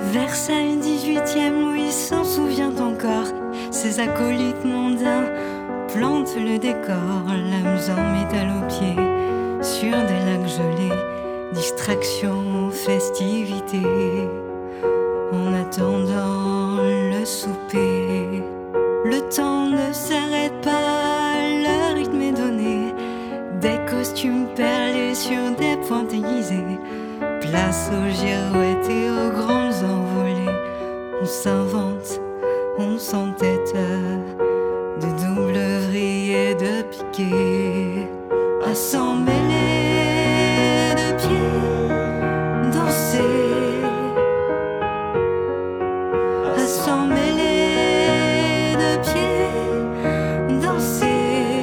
Versailles 18e, Louis s'en souvient encore. Ses acolytes mondains plantent le décor, lames en métal aux pieds, sur des lacs gelés, distraction, festivité. En attendant le souper, le temps ne s'arrête pas, le rythme est donné. Des costumes perlés sur des pointes aiguisées. Place aux girouettes et aux grandes envolées. On s'invente, on s'entête de double vrille et de piqué. À s'en mêler de pieds, danser. À s'en mêler de pieds, danser.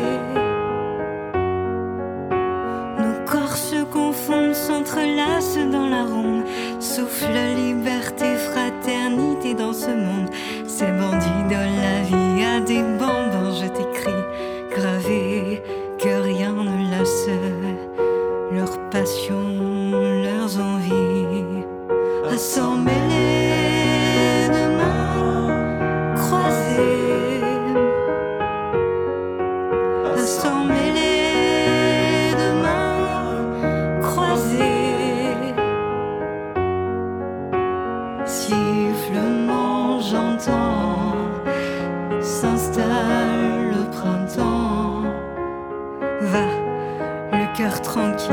Nos corps se confondent, s'entrelacent dans la ronde. Souffle liberté, fraternité dans ce monde. Ces bandits de la vie à des bambins, je t'écris, gravés, que rien ne lasse. Leur passion, leurs envies, à s'en mêler de mains croisées, à s'en mêler de mains croisées. Sifflement, j'entends, s'installe le printemps. Va, le cœur tranquille,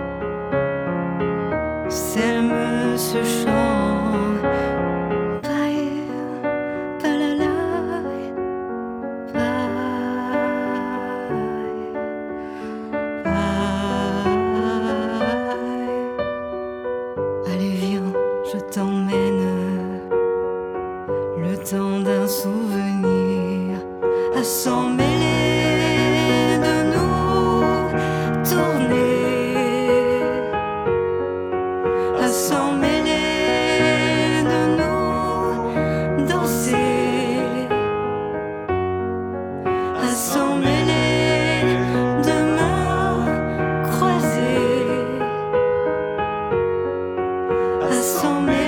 sème ce chant. Paille, palalaï, paille, paille. Allez viens, je t'emmène, le temps d'un souvenir, à s'en mêler de nous, tourner, à s'en mêler de nous, danser, à s'en mêler de mains croisées, à s'en mêler.